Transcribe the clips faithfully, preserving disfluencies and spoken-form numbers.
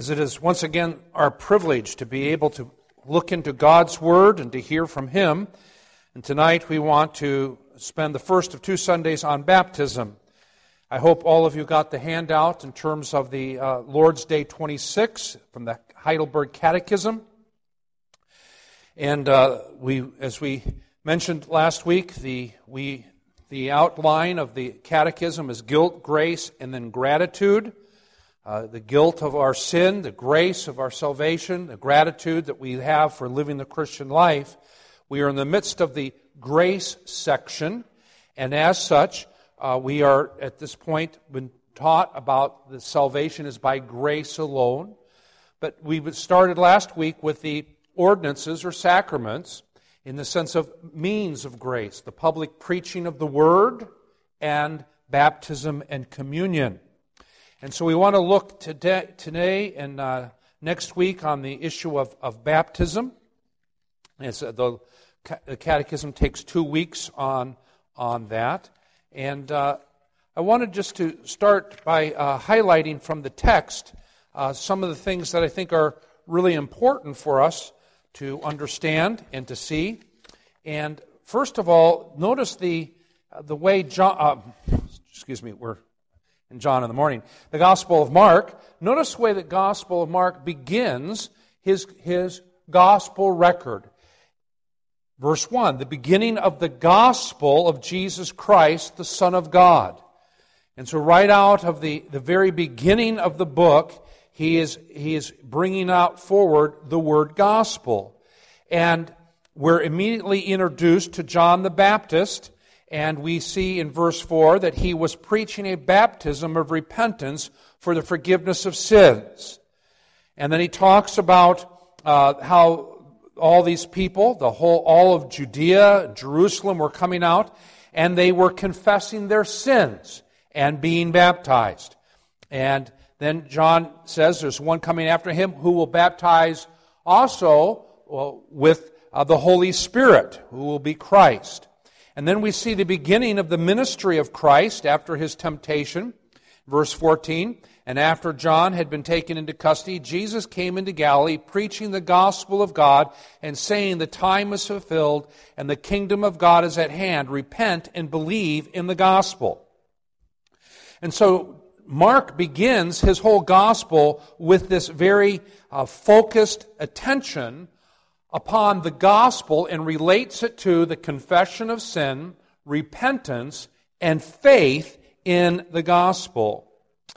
As it is once again our privilege to be able to look into God's Word and to hear from Him. And tonight we want to spend the first of two Sundays on baptism. I hope all of you got the handout in terms of the uh, Lord's Day twenty-six from the Heidelberg Catechism. And uh, we, as we mentioned last week, the we the outline of the Catechism is guilt, grace, and then gratitude. Uh, the guilt of our sin, the grace of our salvation, the gratitude that we have for living the Christian life. We are in the midst of the grace section, and as such, uh, we are at this point been taught about the salvation is by grace alone. But we started last week with the ordinances or sacraments in the sense of means of grace, the public preaching of the Word, and baptism and communion. And so we want to look today, today and uh, next week on the issue of, of baptism. As, uh, the, the Catechism takes two weeks on, on that. And uh, I wanted just to start by uh, highlighting from the text uh, some of the things that I think are really important for us to understand and to see. And first of all, notice the, uh, the way John... Uh, excuse me, we're... in John in the morning. The Gospel of Mark, notice the way the Gospel of Mark begins his, his Gospel record. Verse one, the beginning of the Gospel of Jesus Christ, the Son of God. And so right out of the, the very beginning of the book, he is, he is bringing out forward the word Gospel. And we're immediately introduced to John the Baptist. And we see in verse four that he was preaching a baptism of repentance for the forgiveness of sins. And then he talks about uh, how all these people, the whole, all of Judea, Jerusalem were coming out, and they were confessing their sins and being baptized. And then John says there's one coming after him who will baptize also well, with uh, the Holy Spirit, who will be Christ. And then we see the beginning of the ministry of Christ after his temptation. Verse fourteen, and after John had been taken into custody, Jesus came into Galilee, preaching the gospel of God and saying, the time is fulfilled and the kingdom of God is at hand. Repent and believe in the gospel. And so Mark begins his whole gospel with this very uh, focused attention upon the gospel and relates it to the confession of sin, repentance, and faith in the gospel.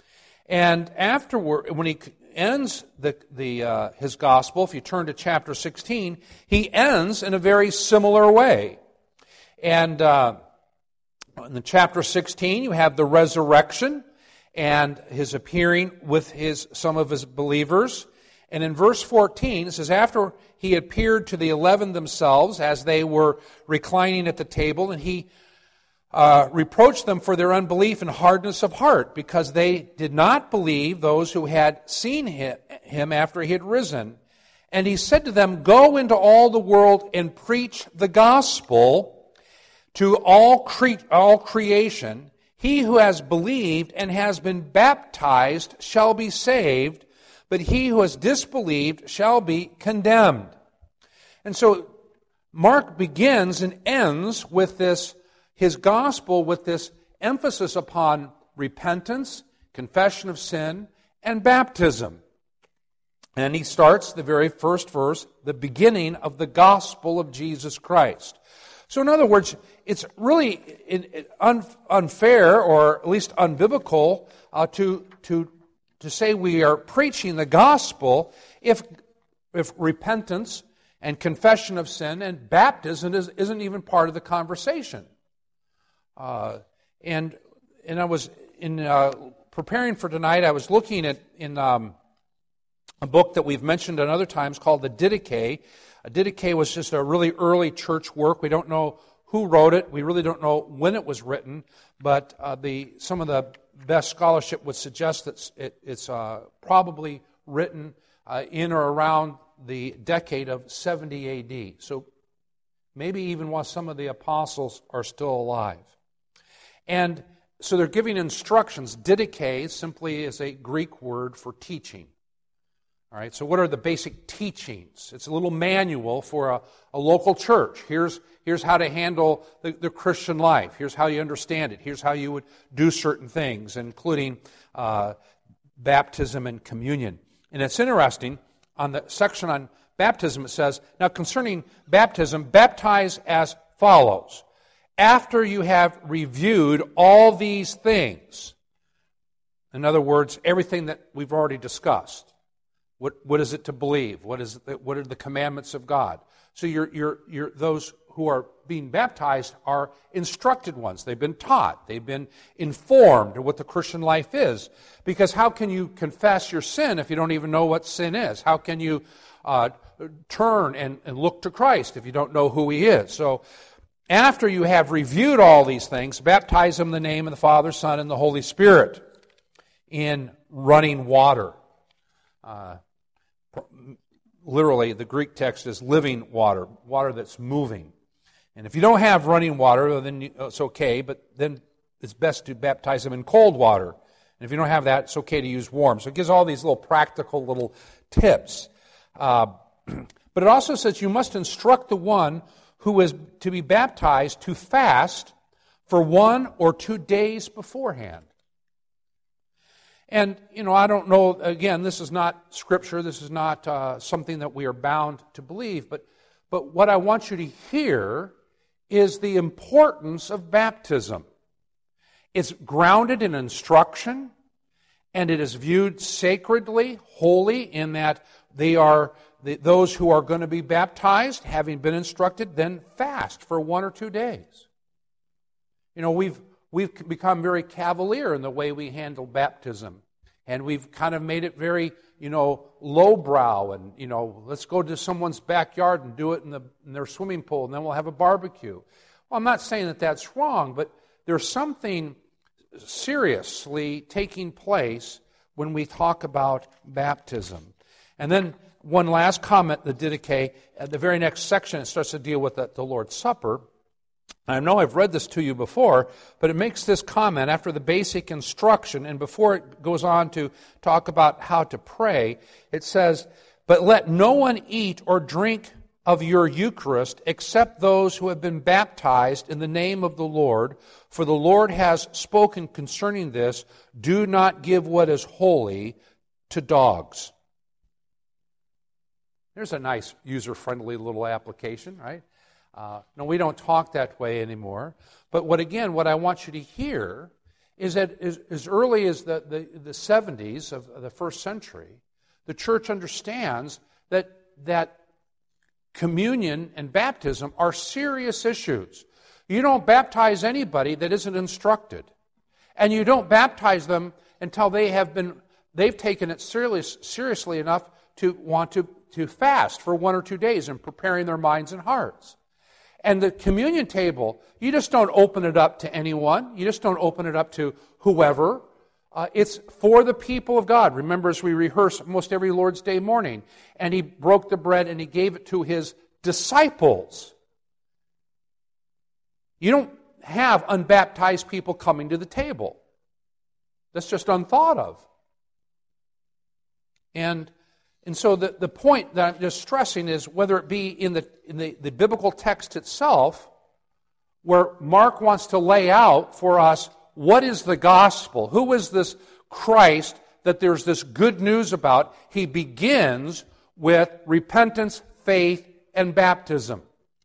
And afterward, when he ends the, the uh, his gospel, if you turn to chapter sixteen, he ends in a very similar way. And uh, in the chapter sixteen, you have the resurrection and his appearing with his some of his believers. And in verse fourteen, it says, after he appeared to the eleven themselves as they were reclining at the table, and he uh, reproached them for their unbelief and hardness of heart, because they did not believe those who had seen him after he had risen. And he said to them, go into all the world and preach the gospel to all, cre- all creation. He who has believed and has been baptized shall be saved, but he who has disbelieved shall be condemned. And so Mark begins and ends with this, his gospel with this emphasis upon repentance, confession of sin, and baptism. And he starts the very first verse, the beginning of the gospel of Jesus Christ. So in other words, it's really unfair, or at least unbiblical, uh, to to to say we are preaching the gospel if if repentance and confession of sin and baptism is, isn't even part of the conversation. Uh, and and I was in uh, preparing for tonight, I was looking at in um, a book that we've mentioned at other times called the Didache. A Didache was just a really early church work. We don't know who wrote it. We really don't know when it was written, but uh, the some of the best scholarship would suggest that it, it's uh, probably written uh, in or around the decade of seventy A D. So maybe even while some of the apostles are still alive. And so they're giving instructions. Didache simply is a Greek word for teaching. All right, so what are the basic teachings? It's a little manual for a, a local church. Here's, here's how to handle the, the Christian life. Here's how you understand it. Here's how you would do certain things, including uh, baptism and communion. And it's interesting, on the section on baptism it says, now concerning baptism, baptize as follows. After you have reviewed all these things, in other words, everything that we've already discussed. What, what is it to believe? What is it, what are the commandments of God? So you're, you're, you're, those who are being baptized are instructed ones. They've been taught. They've been informed of what the Christian life is. Because how can you confess your sin if you don't even know what sin is? How can you uh, turn and, and look to Christ if you don't know who He is? So after you have reviewed all these things, baptize them in the name of the Father, Son, and the Holy Spirit in running water. Uh, literally, the Greek text is living water, water that's moving. And if you don't have running water, then you, it's okay, but then it's best to baptize them in cold water. And if you don't have that, it's okay to use warm. So it gives all these little practical little tips. Uh, but it also says you must instruct the one who is to be baptized to fast for one or two days beforehand. And, you know, I don't know, again, this is not Scripture, this is not uh, something that we are bound to believe, but, but what I want you to hear is the importance of baptism. It's grounded in instruction, and it is viewed sacredly, holy, in that they are, the, those who are going to be baptized, having been instructed, then fast for one or two days. You know, we've We've become very cavalier in the way we handle baptism. And we've kind of made it very, you know, lowbrow. And, you know, let's go to someone's backyard and do it in, the, in their swimming pool, and then we'll have a barbecue. Well, I'm not saying that that's wrong, but there's something seriously taking place when we talk about baptism. And then one last comment, the Didache, at the very next section, it starts to deal with the, the Lord's Supper. I know I've read this to you before, but it makes this comment after the basic instruction, and before it goes on to talk about how to pray, it says, "But let no one eat or drink of your Eucharist except those who have been baptized in the name of the Lord, for the Lord has spoken concerning this, do not give what is holy to dogs." There's a nice user-friendly little application, right? Uh, no, we don't talk that way anymore. But what again, what I want you to hear is that as, as early as the, the, the seventies of the first century, the church understands that, that communion and baptism are serious issues. You don't baptize anybody that isn't instructed. And you don't baptize them until they have been, they've taken it serious, seriously enough to want to, to fast for one or two days and preparing their minds and hearts. And the communion table, you just don't open it up to anyone. You just don't open it up to whoever. Uh, it's for the people of God. Remember, as we rehearse almost every Lord's Day morning, and He broke the bread and He gave it to His disciples. You don't have unbaptized people coming to the table. That's just unthought of. And And so the, the point that I'm just stressing is whether it be in the in the, the biblical text itself, where Mark wants to lay out for us what is the gospel, who is this Christ that there's this good news about. He begins with repentance, faith, and baptism.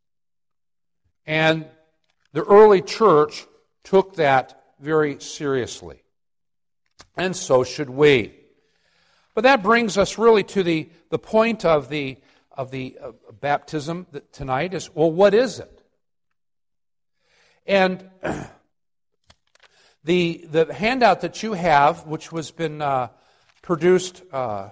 And the early church took that very seriously. And so should we. But that brings us really to the, the point of the, of the uh, baptism tonight is, well, what is it? And the, the handout that you have, which was been uh, produced uh,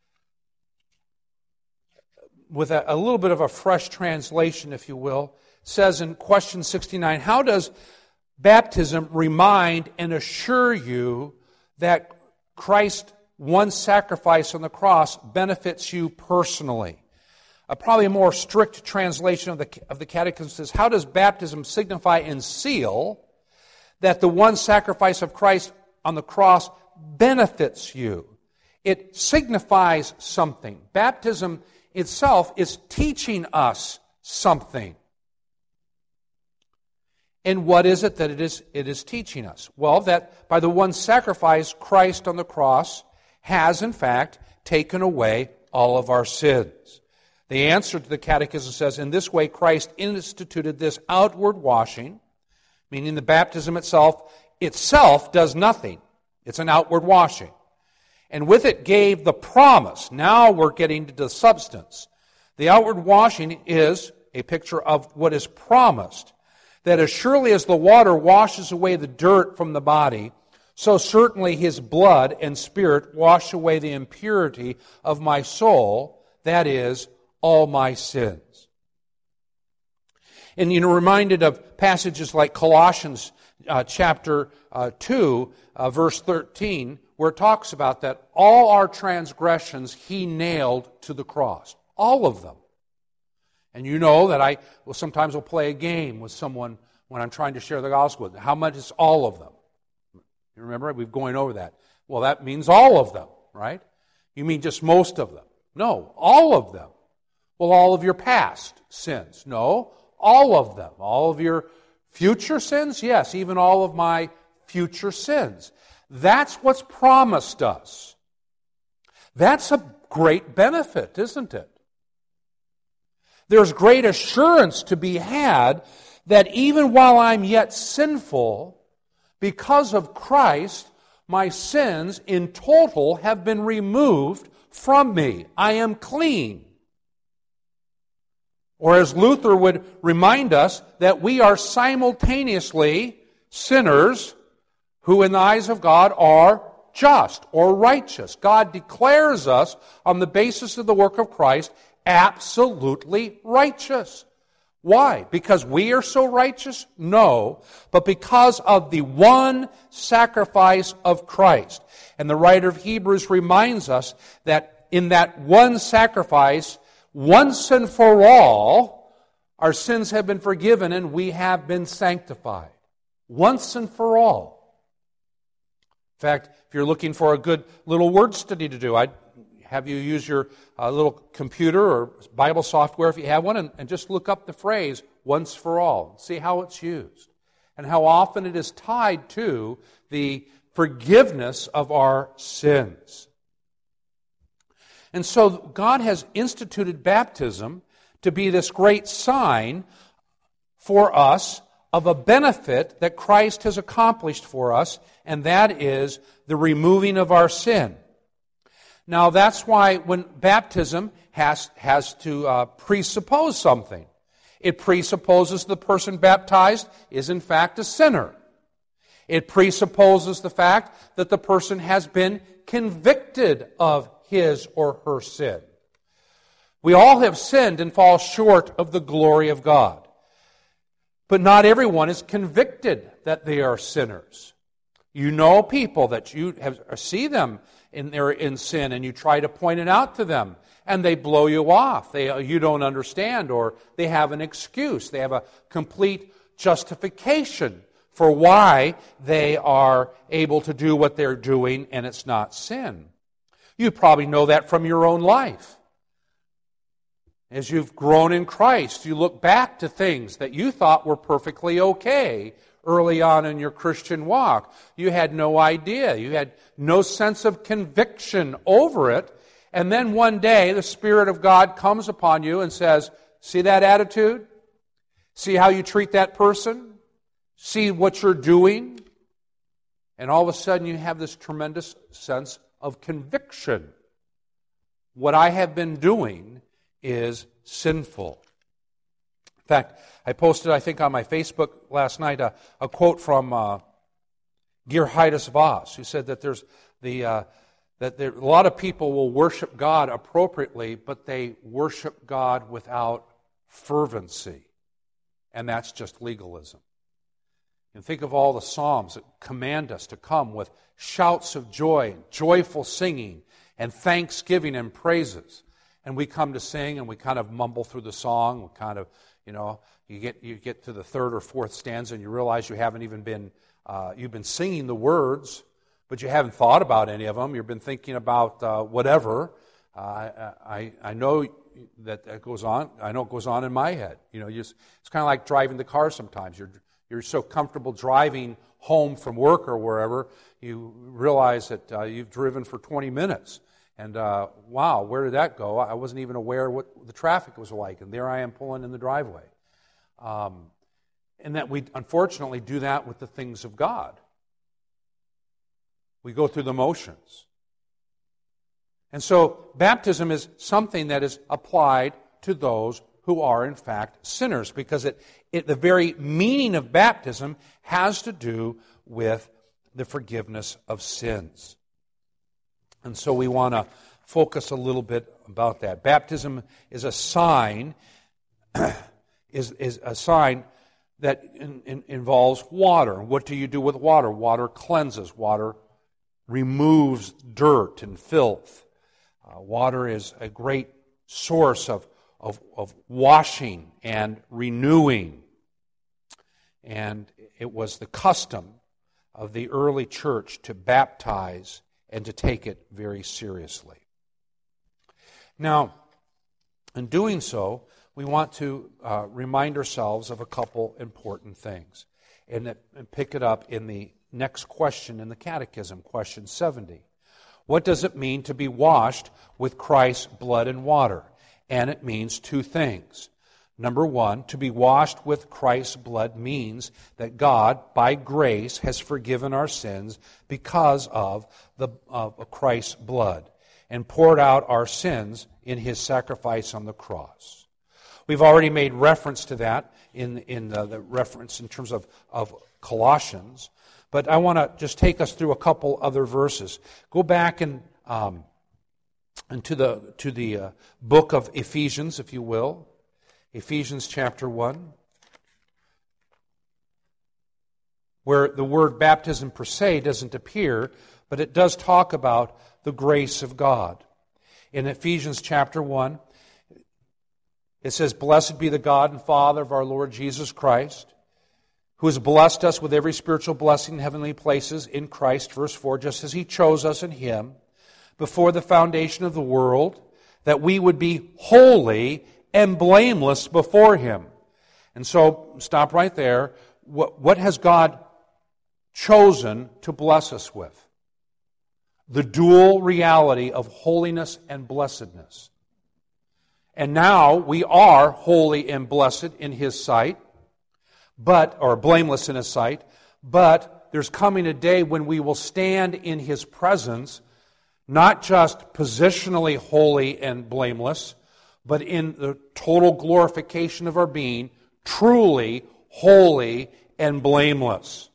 with a, a little bit of a fresh translation, if you will, says in question sixty-nine, how does baptism remind and assure you that Christ one sacrifice on the cross benefits you personally? Uh, probably a more strict translation of the, of the Catechism says, how does baptism signify and seal that the one sacrifice of Christ on the cross benefits you? It signifies something. Baptism itself is teaching us something. And what is it that it is, it is teaching us? Well, that by the one sacrifice, Christ on the cross has, in fact, taken away all of our sins. The answer to the Catechism says, in this way Christ instituted this outward washing, meaning the baptism itself, itself does nothing. It's an outward washing. And with it gave the promise. Now we're getting to the substance. The outward washing is a picture of what is promised. That as surely as the water washes away the dirt from the body, so certainly His blood and Spirit wash away the impurity of my soul, that is, all my sins. And you're reminded of passages like Colossians uh, chapter uh, two, uh, verse thirteen, where it talks about that all our transgressions He nailed to the cross. All of them. And you know that I will sometimes will play a game with someone when I'm trying to share the gospel with them. How much is all of them? You remember? We've going over that. Well, that means all of them, right? You mean just most of them? No, all of them. Well, all of your past sins? No, all of them. All of your future sins? Yes, even all of my future sins. That's what's promised us. That's a great benefit, isn't it? There's great assurance to be had that even while I'm yet sinful, because of Christ, my sins in total have been removed from me. I am clean. Or as Luther would remind us, that we are simultaneously sinners who in the eyes of God are just or righteous. God declares us on the basis of the work of Christ absolutely righteous. Why? Because we are so righteous? No, but because of the one sacrifice of Christ. And the writer of Hebrews reminds us that in that one sacrifice, once and for all, our sins have been forgiven and we have been sanctified. Once and for all. In fact, if you're looking for a good little word study to do, I'd have you use your uh, little computer or Bible software if you have one and, and just look up the phrase, once for all, and see how it's used and how often it is tied to the forgiveness of our sins. And so God has instituted baptism to be this great sign for us of a benefit that Christ has accomplished for us, and that is the removing of our sin. Now, that's why when baptism has, has to uh, presuppose something. It presupposes the person baptized is in fact a sinner. It presupposes the fact that the person has been convicted of his or her sin. We all have sinned and fall short of the glory of God. But not everyone is convicted that they are sinners. You know people that you have, see them in their in sin, and you try to point it out to them, and they blow you off. They you don't understand, or they have an excuse. They have a complete justification for why they are able to do what they're doing, and it's not sin. You probably know that from your own life. As you've grown in Christ, you look back to things that you thought were perfectly okay early on in your Christian walk. You had no idea. You had no sense of conviction over it. And then one day, the Spirit of God comes upon you and says, see that attitude? See how you treat that person? See what you're doing? And all of a sudden, you have this tremendous sense of conviction. What I have been doing is sinful. In fact, I posted, I think, on my Facebook last night a, a quote from uh, Geerhardus Vos, who said that there's the uh, that there, a lot of people will worship God appropriately, but they worship God without fervency, and that's just legalism. And think of all the psalms that command us to come with shouts of joy, joyful singing, and thanksgiving and praises. And we come to sing, and we kind of mumble through the song. We kind of, you know, you get you get to the third or fourth stanza, and you realize you haven't even been uh, you've been singing the words, but you haven't thought about any of them. You've been thinking about uh, whatever. Uh, I, I know that that goes on. I know it goes on in my head. You know, you just, it's kind of like driving the car sometimes. You're you're so comfortable driving home from work or wherever, you realize that uh, you've driven for twenty minutes. And uh, wow, where did that go? I wasn't even aware what the traffic was like. And there I am pulling in the driveway. Um, and that we unfortunately do that with the things of God. We go through the motions. And so baptism is something that is applied to those who are in fact sinners, because it, it the very meaning of baptism has to do with the forgiveness of sins. And so we want to focus a little bit about that. Baptism is a sign, is, is a sign that in, in, involves water. What do you do with water? Water cleanses. Water removes dirt and filth. Uh, water is a great source of, of, of washing and renewing. And it was the custom of the early church to baptize and to take it very seriously. Now, in doing so, we want to uh, remind ourselves of a couple important things, and, that, and pick it up in the next question in the Catechism, question seventy. What does it mean to be washed with Christ's blood and water? And it means two things. Number one, to be washed with Christ's blood means that God, by grace, has forgiven our sins because of the of Christ's blood and poured out our sins in His sacrifice on the cross. We've already made reference to that in, in the, the reference in terms of, of Colossians, but I want to just take us through a couple other verses. Go back and um, into the to the uh, book of Ephesians, if you will. Ephesians chapter one, where the word baptism per se doesn't appear, but it does talk about the grace of God. In Ephesians chapter one, it says, "Blessed be the God and Father of our Lord Jesus Christ, who has blessed us with every spiritual blessing in heavenly places in Christ," verse four, "just as He chose us in Him before the foundation of the world, that we would be holy and blameless before Him." And so, stop right there. What, what has God chosen to bless us with? The dual reality of holiness and blessedness. And now we are holy and blessed in His sight, but or blameless in His sight, but there's coming a day when we will stand in His presence, not just positionally holy and blameless, but in the total glorification of our being, truly holy and blameless.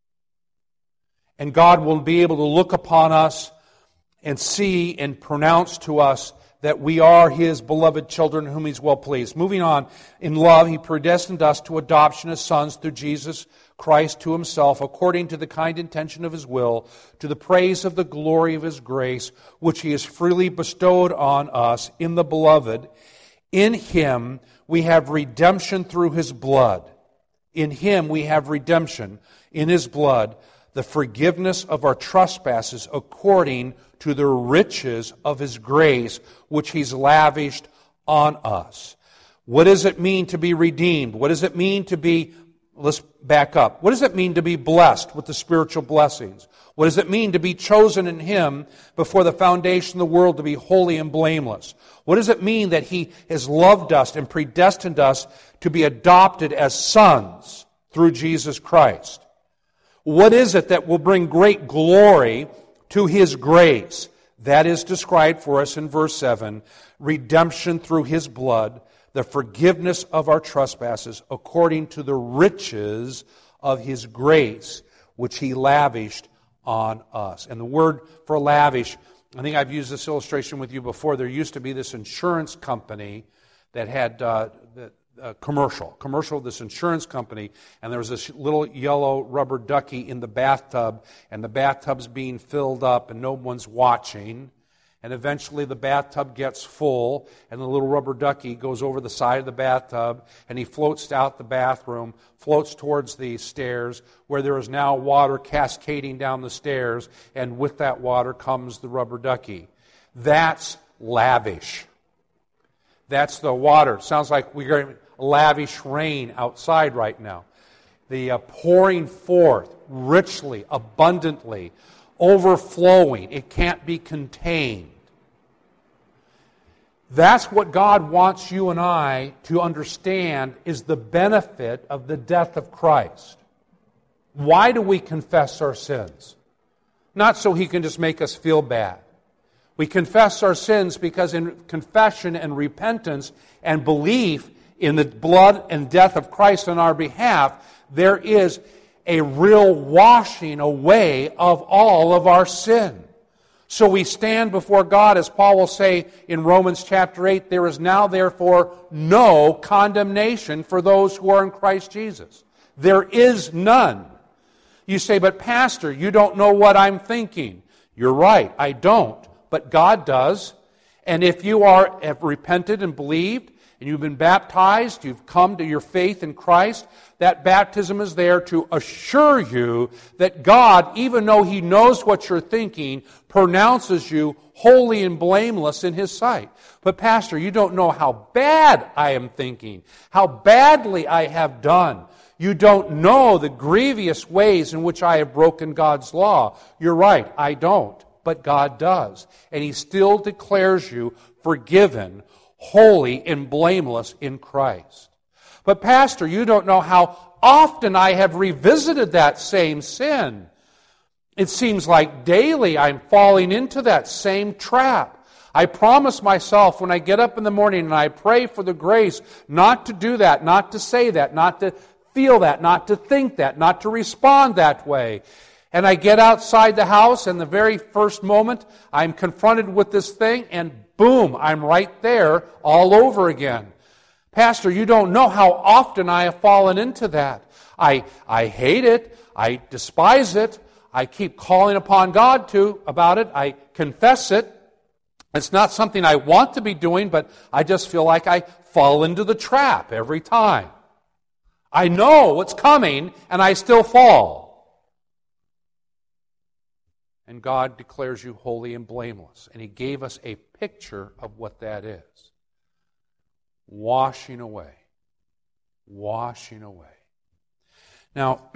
And God will be able to look upon us and see and pronounce to us that we are His beloved children whom He's well pleased. Moving on, in love He predestined us to adoption as sons through Jesus Christ to Himself, according to the kind intention of His will, to the praise of the glory of His grace, which He has freely bestowed on us in the Beloved. In Him we have redemption through His blood. In Him we have redemption, in His blood, the forgiveness of our trespasses according to the riches of His grace, which He's lavished on us. What does it mean to be redeemed? What does it mean to be, let's back up. What does it mean to be blessed with the spiritual blessings? What does it mean to be chosen in Him before the foundation of the world to be holy and blameless? What does it mean that He has loved us and predestined us to be adopted as sons through Jesus Christ? What is it that will bring great glory to His grace? That is described for us in verse seven. Redemption through His blood, the forgiveness of our trespasses, according to the riches of His grace, which He lavished on us. And the word for lavish, I think I've used this illustration with you before. There used to be this insurance company that had uh, the, uh, commercial, commercial of this insurance company, and there was this little yellow rubber ducky in the bathtub, and the bathtub's being filled up, and no one's watching. and eventually the bathtub gets full, and the little rubber ducky goes over the side of the bathtub, and he floats out the bathroom, floats towards the stairs, where there is now water cascading down the stairs, and with that water comes the rubber ducky. That's lavish. That's the water. Sounds like we're getting lavish rain outside right now. The uh, pouring forth richly, abundantly, overflowing. It can't be contained. That's what God wants you and I to understand is the benefit of the death of Christ. Why do we confess our sins? Not so He can just make us feel bad. We confess our sins because in confession and repentance and belief in the blood and death of Christ on our behalf, there is a real washing away of all of our sin. So we stand before God, as Paul will say in Romans chapter eight, there is now therefore no condemnation for those who are in Christ Jesus. There is none. You say, but Pastor, you don't know what I'm thinking. You're right, I don't. But God does. And if you are have repented and believed, and you've been baptized, you've come to your faith in Christ, that baptism is there to assure you that God, even though He knows what you're thinking, pronounces you holy and blameless in His sight. But Pastor, you don't know how bad I am thinking, how badly I have done. You don't know the grievous ways in which I have broken God's law. You're right, I don't. But God does. And He still declares you forgiven, holy, and blameless in Christ. But Pastor, you don't know how often I have revisited that same sin. It seems like daily I'm falling into that same trap. I promise myself when I get up in the morning and I pray for the grace not to do that, not to say that, not to feel that, not to think that, not to respond that way. And I get outside the house, and the very first moment I'm confronted with this thing, and boom, I'm right there all over again. Pastor, you don't know how often I have fallen into that. I, I hate it. I despise it. I keep calling upon God to about it. I confess it. It's not something I want to be doing, but I just feel like I fall into the trap every time. I know what's coming, and I still fall. And God declares you holy and blameless. And He gave us a picture of what that is. Washing away. Washing away. Now,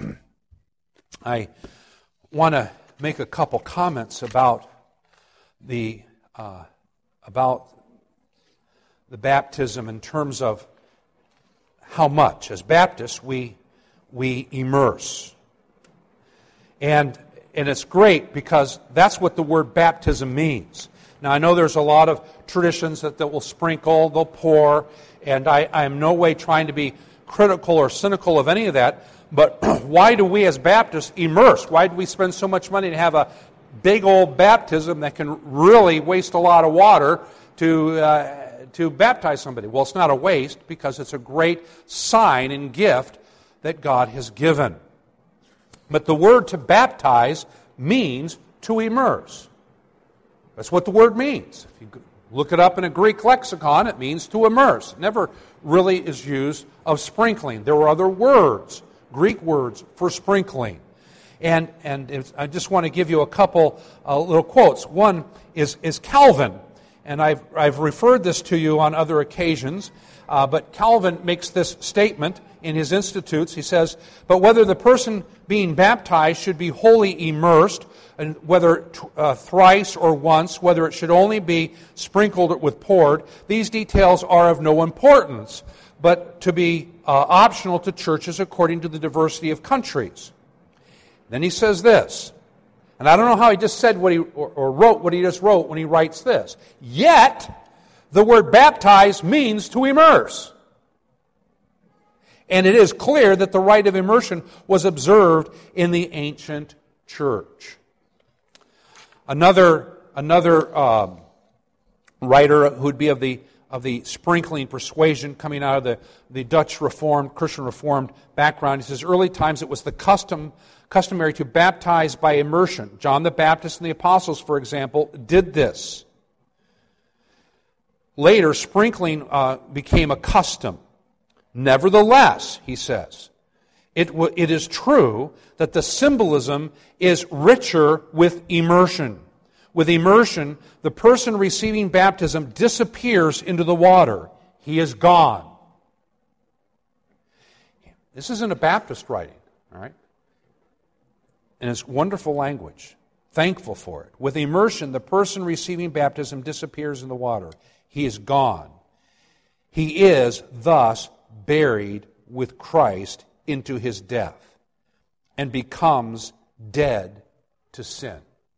I want to make a couple comments about the uh, about the baptism in terms of how much. As Baptists, we we immerse. And And it's great because that's what the word baptism means. Now, I know there's a lot of traditions that, that will sprinkle, they'll pour, and I, I am no way trying to be critical or cynical of any of that, but why do we as Baptists immerse? Why do we spend so much money to have a big old baptism that can really waste a lot of water to, uh, to baptize somebody? Well, it's not a waste because it's a great sign and gift that God has given. But the word to baptize means to immerse. That's what the word means. If you look it up in a Greek lexicon, it means to immerse. It never really is used of sprinkling. There were other words, Greek words, for sprinkling. And and I just want to give you a couple uh, little quotes. One is, is Calvin. And I've, I've referred this to you on other occasions. Uh, but Calvin makes this statement in his Institutes. He says, but whether the person being baptized should be wholly immersed, and whether uh, thrice or once, whether it should only be sprinkled with poured, these details are of no importance, but to be uh, optional to churches according to the diversity of countries. Then he says this, and I don't know how he just said what he or, or wrote what he just wrote when he writes this. Yet, the word baptize means to immerse. And it is clear that the rite of immersion was observed in the ancient church. Another another um, writer who would be of the of the sprinkling persuasion coming out of the, the Dutch Reformed, Christian Reformed background, he says, early times it was the custom customary to baptize by immersion. John the Baptist and the apostles, for example, did this. Later, sprinkling uh, became a custom. Nevertheless, he says, it, w- it is true that the symbolism is richer with immersion. With immersion, the person receiving baptism disappears into the water. He is gone. This isn't a Baptist writing, all right? And it's wonderful language. Thankful for it. With immersion, the person receiving baptism disappears in the water. He is gone. He is thus buried with Christ into his death and becomes dead to sin.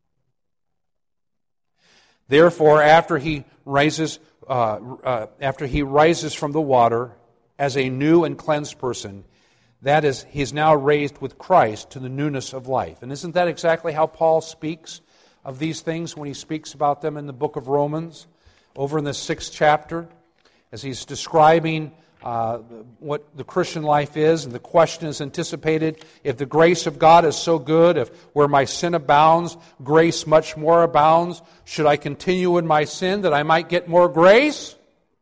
Therefore, after he rises, uh, uh, after he rises from the water as a new and cleansed person, that is, he is now raised with Christ to the newness of life. And isn't that exactly how Paul speaks of these things when he speaks about them in the book of Romans, over in the sixth chapter, as he's describing uh, what the Christian life is, and the question is anticipated: if the grace of God is so good, if where my sin abounds, grace much more abounds, should I continue in my sin that I might get more grace?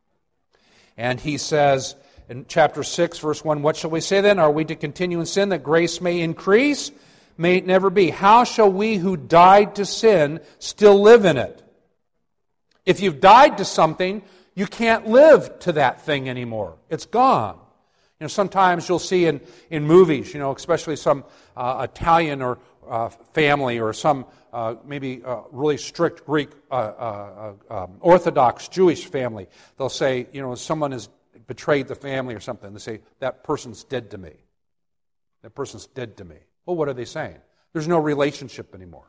And he says in chapter six, verse one, what shall we say then? Are we to continue in sin that grace may increase? May it never be. How shall we who died to sin still live in it? If you've died to something, you can't live to that thing anymore. It's gone. You know, sometimes you'll see in, in movies, you know, especially some uh, Italian or uh, family or some uh, maybe uh, really strict Greek uh, uh, uh, um, Orthodox Jewish family, they'll say, you know, someone has betrayed the family or something. They say, that person's dead to me. That person's dead to me. Well, what are they saying? There's no relationship anymore.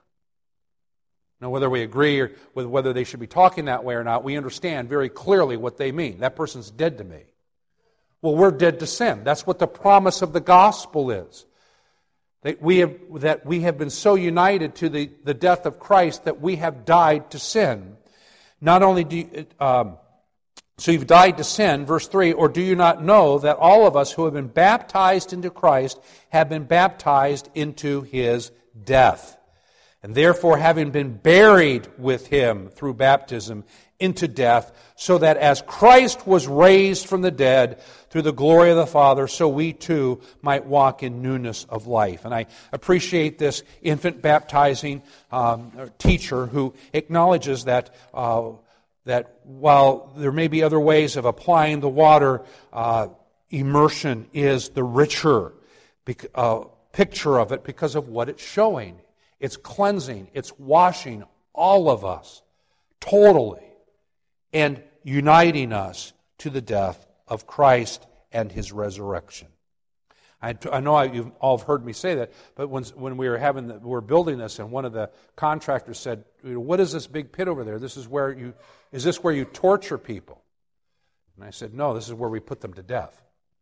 Now, whether we agree or with whether they should be talking that way or not, we understand very clearly what they mean. That person's dead to me. Well, we're dead to sin. That's what the promise of the gospel is. That we have, that we have been so united to the, the death of Christ that we have died to sin. Not only do you, um, so you've died to sin, verse three, or do you not know that all of us who have been baptized into Christ have been baptized into his death? And therefore, having been buried with him through baptism into death, so that as Christ was raised from the dead through the glory of the Father, so we too might walk in newness of life. And I appreciate this infant baptizing um, teacher who acknowledges that uh, that while there may be other ways of applying the water, uh, immersion is the richer uh, picture of it because of what it's showing. It's cleansing, it's washing all of us totally and uniting us to the death of Christ and his resurrection. I, I know I, you've all heard me say that, but when, when we were having the, we were building this, and one of the contractors said, "What is this big pit over there? This is where you is this where you torture people?" And I said, "No, this is where we put them to death,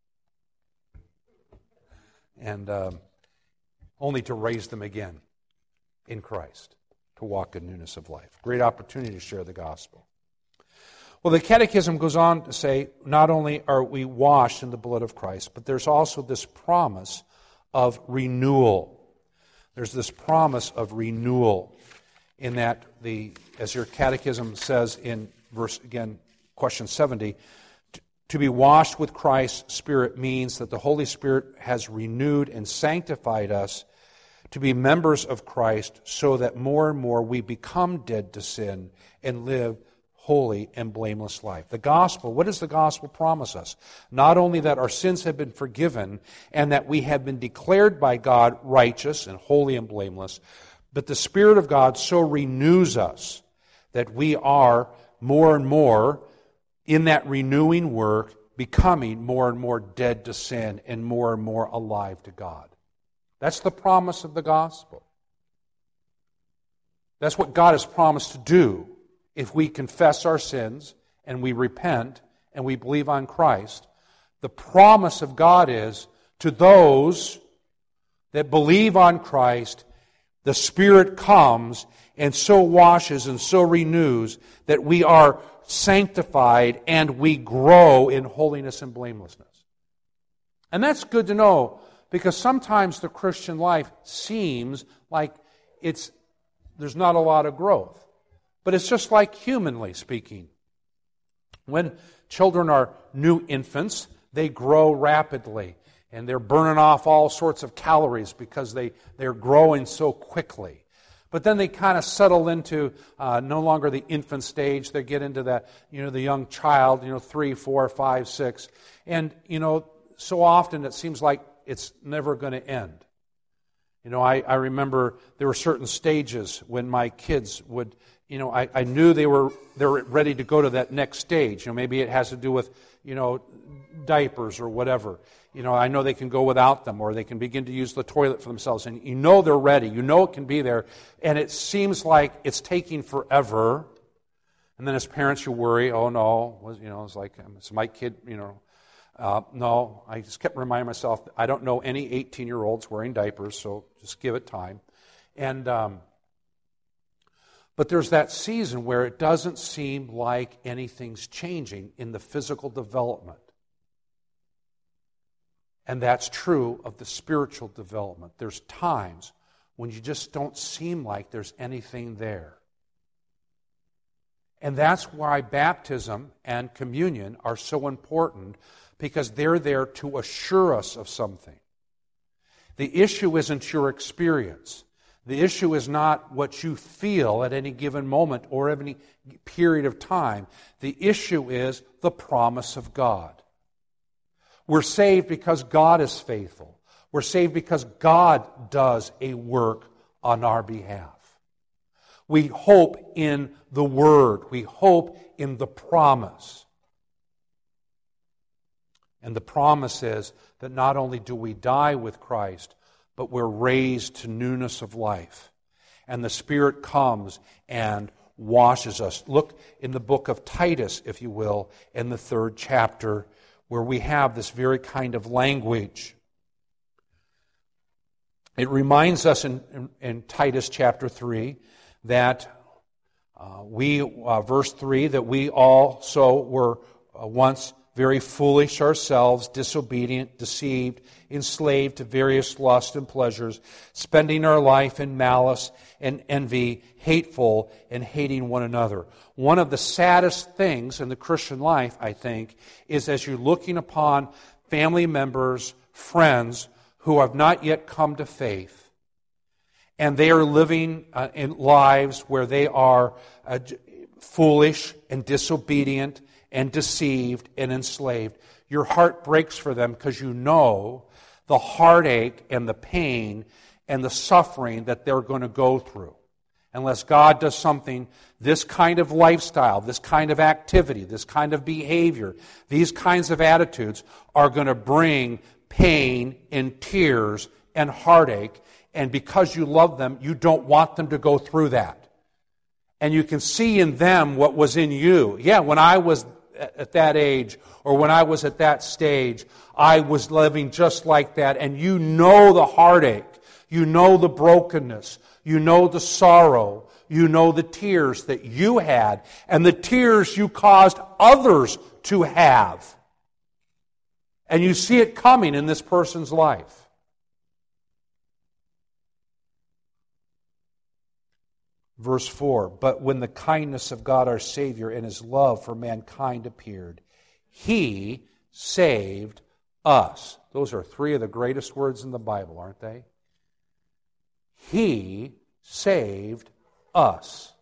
and um, only to raise them again in Christ, to walk in newness of life." Great opportunity to share the gospel. Well, the Catechism goes on to say, not only are we washed in the blood of Christ, but there's also this promise of renewal. There's this promise of renewal in that, the, as your Catechism says in verse, again, question seventy, to be washed with Christ's Spirit means that the Holy Spirit has renewed and sanctified us to be members of Christ, so that more and more we become dead to sin and live holy and blameless life. The gospel, what does the gospel promise us? Not only that our sins have been forgiven and that we have been declared by God righteous and holy and blameless, but the Spirit of God so renews us that we are more and more in that renewing work, becoming more and more dead to sin and more and more alive to God. That's the promise of the gospel. That's what God has promised to do if we confess our sins and we repent and we believe on Christ. The promise of God is to those that believe on Christ, the Spirit comes and so washes and so renews that we are sanctified and we grow in holiness and blamelessness. And that's good to know, because sometimes the Christian life seems like it's there's not a lot of growth. But it's just like humanly speaking. When children are new infants, they grow rapidly, and they're burning off all sorts of calories because they, they're growing so quickly. But then they kind of settle into uh, no longer the infant stage. They get into that, you know, the young child, you know, three, four, five, six. And, you know, so often it seems like it's never going to end. You know, I, I remember there were certain stages when my kids would, you know, I, I knew they were they were ready to go to that next stage. You know, maybe it has to do with, you know, diapers or whatever. You know, I know they can go without them, or they can begin to use the toilet for themselves. And you know they're ready. You know it can be there. And it seems like it's taking forever. And then as parents, you worry, oh no, you know, it's like, it's my kid, you know. Uh, no, I just kept reminding myself, I don't know any eighteen-year-olds wearing diapers, so just give it time. And um, but there's that season where it doesn't seem like anything's changing in the physical development. And that's true of the spiritual development. There's times when you just don't seem like there's anything there. And that's why baptism and communion are so important, because they're there to assure us of something. The issue isn't your experience. The issue is not what you feel at any given moment or any period of time. The issue is the promise of God. We're saved because God is faithful. We're saved because God does a work on our behalf. We hope in the Word. We hope in the promise. And the promise is that not only do we die with Christ, but we're raised to newness of life. And the Spirit comes and washes us. Look in the book of Titus, if you will, in the third chapter, where we have this very kind of language. It reminds us in, in, in Titus chapter three that uh, we, uh, verse three, that we also were uh, once very foolish ourselves, disobedient, deceived, enslaved to various lusts and pleasures, spending our life in malice and envy, hateful and hating one another. One of the saddest things in the Christian life, I think, is as you're looking upon family members, friends who have not yet come to faith, and they are living uh, in lives where they are uh, foolish and disobedient and deceived and enslaved. Your heart breaks for them because you know the heartache and the pain and the suffering that they're going to go through. Unless God does something, this kind of lifestyle, this kind of activity, this kind of behavior, these kinds of attitudes are going to bring pain and tears and heartache. And because you love them, you don't want them to go through that. And you can see in them what was in you. Yeah, when I was at that age, or when I was at that stage, I was living just like that. And you know the heartache. You know the brokenness. You know the sorrow. You know the tears that you had. And the tears you caused others to have. And you see it coming in this person's life. Verse four, but when the kindness of God our Savior and His love for mankind appeared, He saved us. Those are three of the greatest words in the Bible, aren't they? He saved us.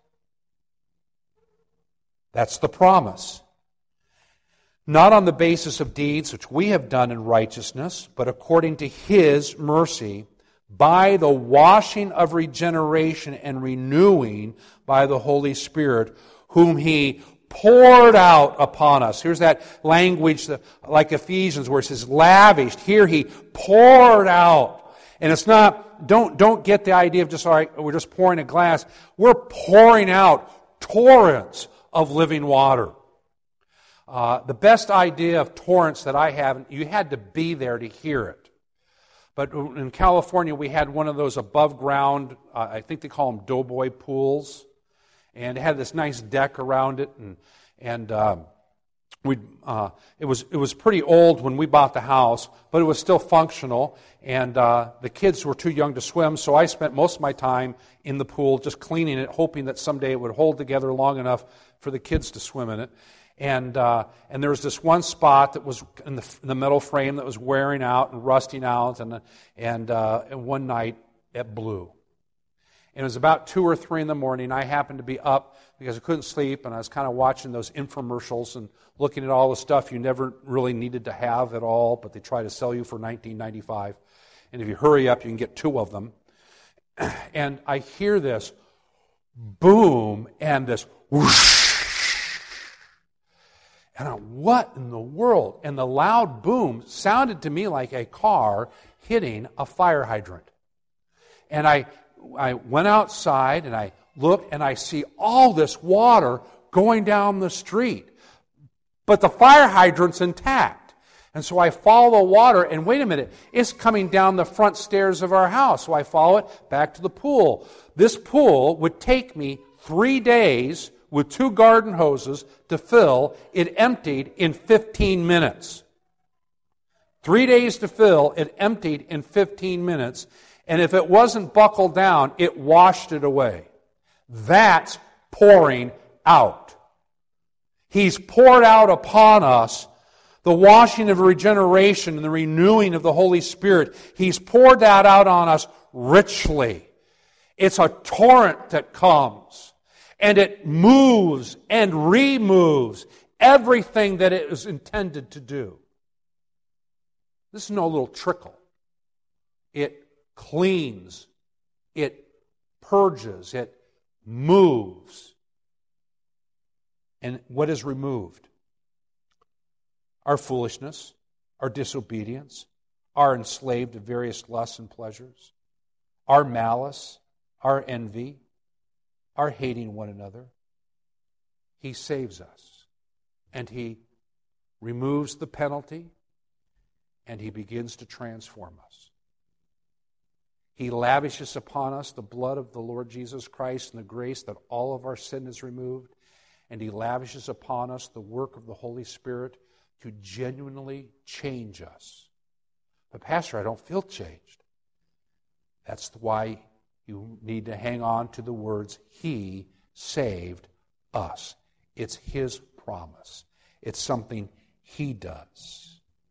That's the promise. Not on the basis of deeds which we have done in righteousness, but according to His mercy, by the washing of regeneration and renewing by the Holy Spirit, whom He poured out upon us. Here's that language that, like Ephesians, where it says lavished. Here He poured out. And it's not, don't, don't get the idea of just, all right, we're just pouring a glass. We're pouring out torrents of living water. Uh, the best idea of torrents that I have, you had to be there to hear it. But in California, we had one of those above ground, uh, I think they call them doughboy pools. And it had this nice deck around it. And and um, we uh, it was it was pretty old when we bought the house, but it was still functional. And uh, the kids were too young to swim, so I spent most of my time in the pool just cleaning it, hoping that someday it would hold together long enough for the kids to swim in it. And uh, and there was this one spot that was in the, in the metal frame that was wearing out and rusting out, and and, uh, and one night it blew. And it was about two or three in the morning. I happened to be up because I couldn't sleep, and I was kind of watching those infomercials and looking at all the stuff you never really needed to have at all, but they try to sell you for nineteen ninety-five. And if you hurry up, you can get two of them. And I hear this boom and this whoosh. And I'm, what in the world? And the loud boom sounded to me like a car hitting a fire hydrant. And I I went outside and I looked and I see all this water going down the street. But the fire hydrant's intact. And so I follow the water, and wait a minute, it's coming down the front stairs of our house. So I follow it back to the pool. This pool would take me three days with two garden hoses to fill. It emptied in fifteen minutes. Three days to fill, it emptied in fifteen minutes. And if it wasn't buckled down, it washed it away. That's pouring out. He's poured out upon us the washing of regeneration and the renewing of the Holy Spirit. He's poured that out on us richly. It's a torrent that comes, and it moves and removes everything that it was intended to do. This is no little trickle. It cleans, it purges, it moves. And what is removed? Our foolishness, our disobedience, our enslaved to various lusts and pleasures, our malice, our envy, our hating one another. He saves us, and He removes the penalty, and He begins to transform us. He lavishes upon us the blood of the Lord Jesus Christ and the grace that all of our sin is removed, and He lavishes upon us the work of the Holy Spirit to genuinely change us. But Pastor, I don't feel changed. That's why you need to hang on to the words, He saved us. It's His promise. It's something He does.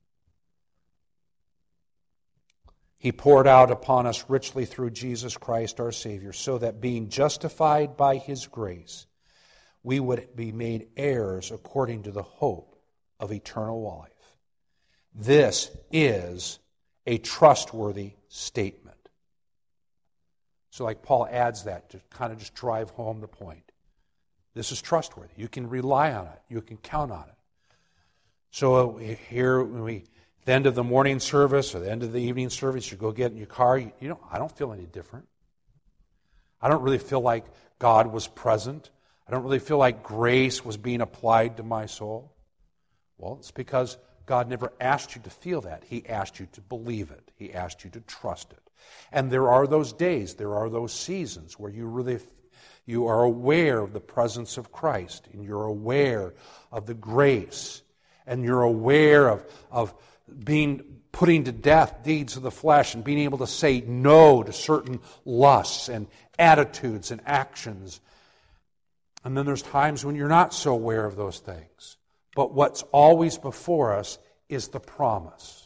He poured out upon us richly through Jesus Christ our Savior, so that being justified by His grace, we would be made heirs according to the hope of eternal life. This is a trustworthy statement. So like Paul adds that to kind of just drive home the point. This is trustworthy. You can rely on it. You can count on it. So here, when we, at the end of the morning service or the end of the evening service, you go get in your car. You, you know, I don't feel any different. I don't really feel like God was present. I don't really feel like grace was being applied to my soul. Well, it's because God never asked you to feel that. He asked you to believe it. He asked you to trust it. And there are those days, there are those seasons where you really, you are aware of the presence of Christ, and you're aware of the grace, and you're aware of, of being putting to death deeds of the flesh and being able to say no to certain lusts and attitudes and actions. And then there's times when you're not so aware of those things. But what's always before us is the promise.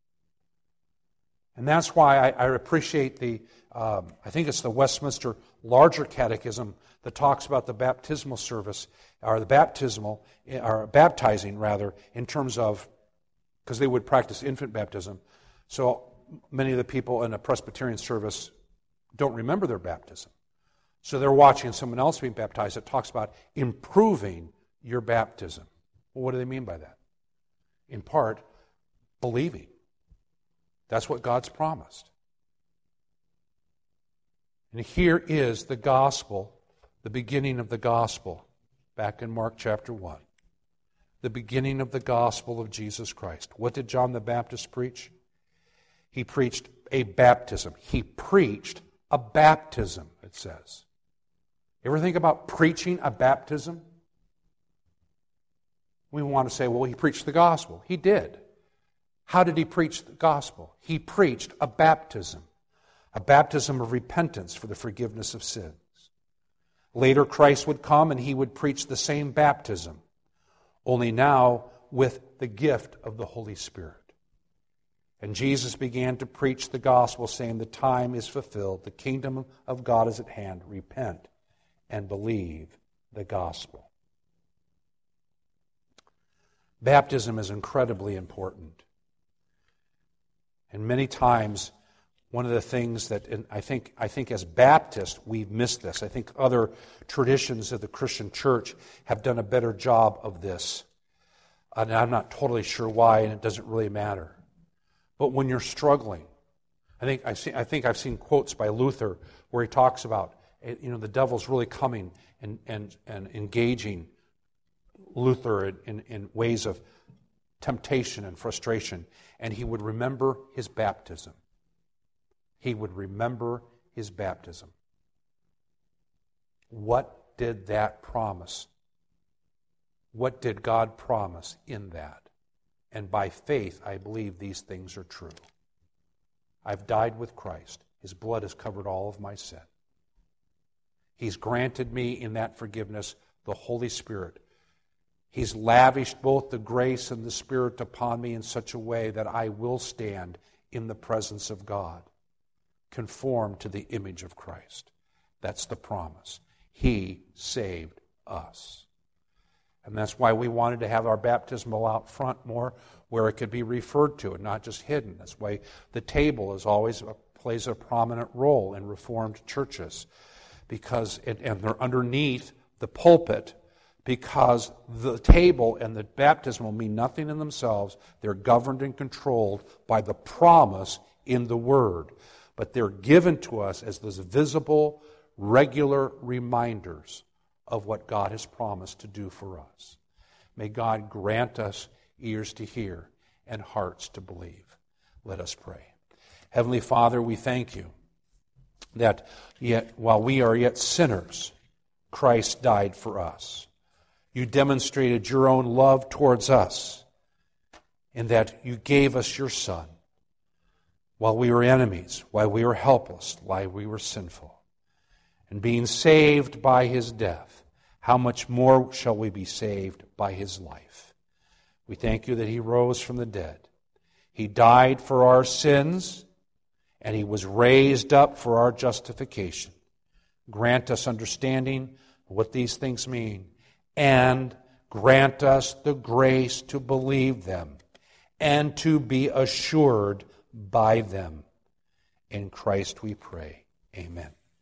And that's why I, I appreciate the, um, I think it's the Westminster Larger Catechism that talks about the baptismal service, or the baptismal, or baptizing rather, in terms of, because they would practice infant baptism. So many of the people in a Presbyterian service don't remember their baptism. So they're watching someone else being baptized. It talks about improving your baptism. Well, what do they mean by that? In part, believing. That's what God's promised. And here is the gospel, the beginning of the gospel, back in Mark chapter one. The beginning of the gospel of Jesus Christ. What did John the Baptist preach? He preached a baptism. He preached a baptism, it says. You ever think about preaching a baptism? We want to say, well, he preached the gospel. He did. How did he preach the gospel? He preached a baptism, a baptism of repentance for the forgiveness of sins. Later, Christ would come and he would preach the same baptism, only now with the gift of the Holy Spirit. And Jesus began to preach the gospel, saying, the time is fulfilled, the kingdom of God is at hand. Repent and believe the gospel. Baptism is incredibly important. And many times, one of the things that and I think I think as Baptists, we've missed this. I think other traditions of the Christian church have done a better job of this. And I'm not totally sure why, and it doesn't really matter. But when you're struggling, I think I see I think I've seen quotes by Luther where he talks about, you know, the devil's really coming and and, and engaging Luther in, in, in ways of temptation and frustration, and he would remember his baptism. He would remember his baptism. What did that promise? What did God promise in that? And by faith, I believe these things are true. I've died with Christ. His blood has covered all of my sin. He's granted me in that forgiveness the Holy Spirit. He's lavished both the grace and the Spirit upon me in such a way that I will stand in the presence of God, conformed to the image of Christ. That's the promise. He saved us. And that's why we wanted to have our baptismal out front more, where it could be referred to and not just hidden. That's why the table is always plays a prominent role in Reformed churches, because it, and they're underneath the pulpit, because the table and the baptismal mean nothing in themselves. They're governed and controlled by the promise in the Word. But they're given to us as those visible, regular reminders of what God has promised to do for us. May God grant us ears to hear and hearts to believe. Let us pray. Heavenly Father, we thank you that yet while we are yet sinners, Christ died for us. You demonstrated your own love towards us in that you gave us your Son while we were enemies, while we were helpless, while we were sinful. And being saved by his death, how much more shall we be saved by his life? We thank you that he rose from the dead. He died for our sins, and he was raised up for our justification. Grant us understanding of what these things mean, and grant us the grace to believe them and to be assured by them. In Christ we pray. Amen.